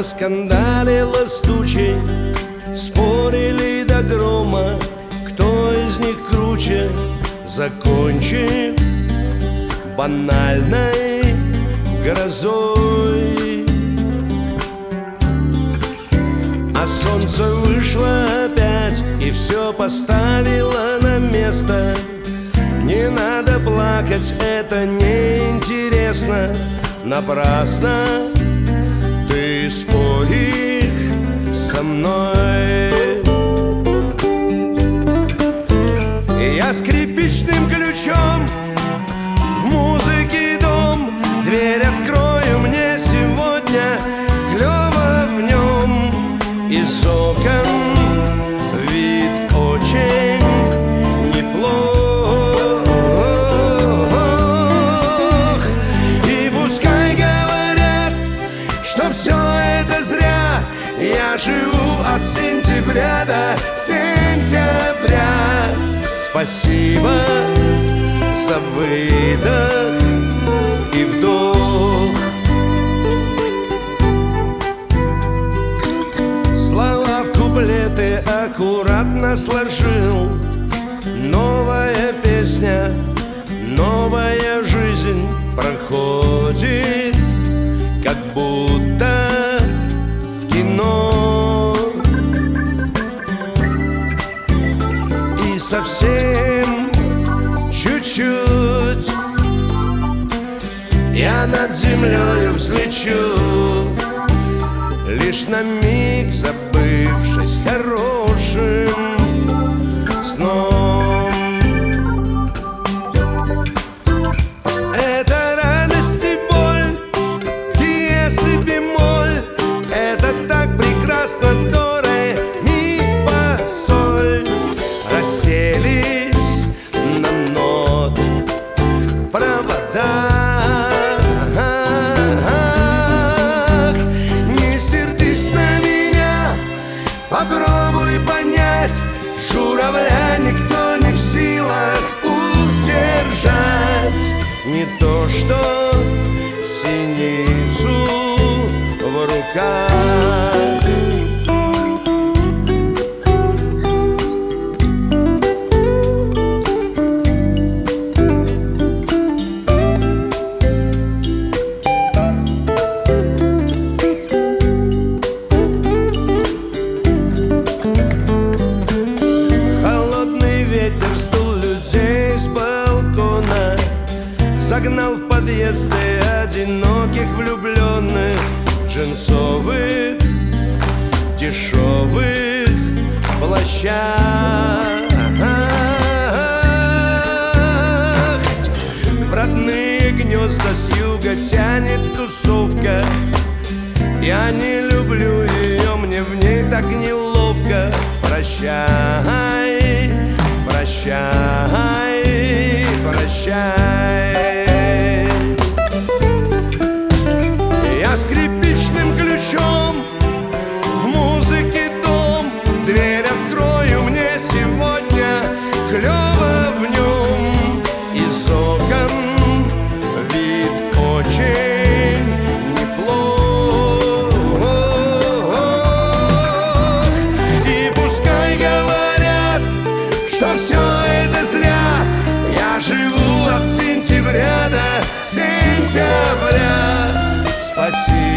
поскандалила с тучей, спорили до грома, кто из них круче, закончив банальной грозой. А солнце вышло опять и все поставило на место. Не надо плакать, это неинтересно. Напрасно ты споришь со мной. Я скрипичным ключом в музыке дом. Дверь открою, мне сегодня клёво в нем. Из окон вид очень неплох. И пускай говорят, что все это зря. Я живу от сентября до сентября. Спасибо за выдох и вдох. Слова в куплеты аккуратно сложил. Новая песня, новая жизнь проходит, как будто в кино. И совсем чуть-чуть я над землей взлечу, лишь на миг забывшись хорошим сном. Это радость и боль, диез и бемоль. Это так прекрасно, до ре, ми, фа, соль. Расселись на нот провода. Не сердись на меня, попробуй понять. Журавля никто не в силах удержать. Не то что синицу в руках. Загнал в подъезды одиноких влюбленных, джинсовых, дешевых плащах. В родные гнезда с юга тянет тусовка. Я не люблю ее, мне в ней так неловко. Прощай, прощай, прощай. Я скрипичным ключом в музыке дом. Дверь открою, мне сегодня клёво в нем. Из окон вид очень неплох. И пускай говорят, что все это зря. Я живу от сентября до сентября. Спасибо